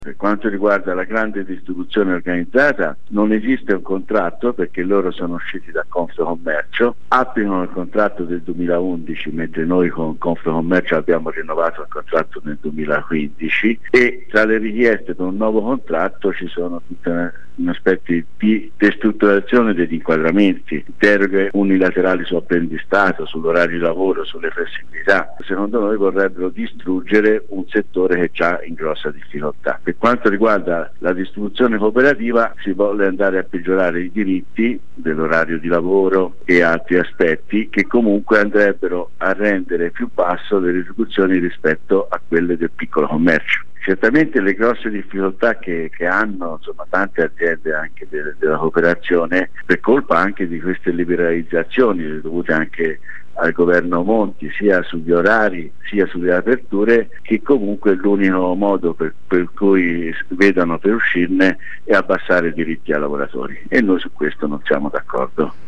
Per quanto riguarda la grande distribuzione organizzata non esiste un contratto perché loro sono usciti da Confcommercio, applicano il contratto del 2011 mentre noi con Confcommercio abbiamo rinnovato il contratto nel 2015 e tra le richieste per un nuovo contratto ci sono tutte un aspetto di destrutturazione degli inquadramenti, deroghe unilaterali su apprendistato, sull'orario di lavoro, sulle flessibilità. Secondo noi vorrebbero distruggere un settore che è già in grossa difficoltà. Per quanto riguarda la distribuzione cooperativa si vuole andare a peggiorare i diritti dell'orario di lavoro e altri aspetti che comunque andrebbero a rendere più basso le retribuzioni rispetto a quelle del piccolo commercio. Certamente le grosse difficoltà che hanno tante aziende anche della cooperazione per colpa anche di queste liberalizzazioni dovute anche al governo Monti sia sugli orari sia sulle aperture, che comunque l'unico modo per cui vedono per uscirne è abbassare i diritti ai lavoratori e noi su questo non siamo d'accordo.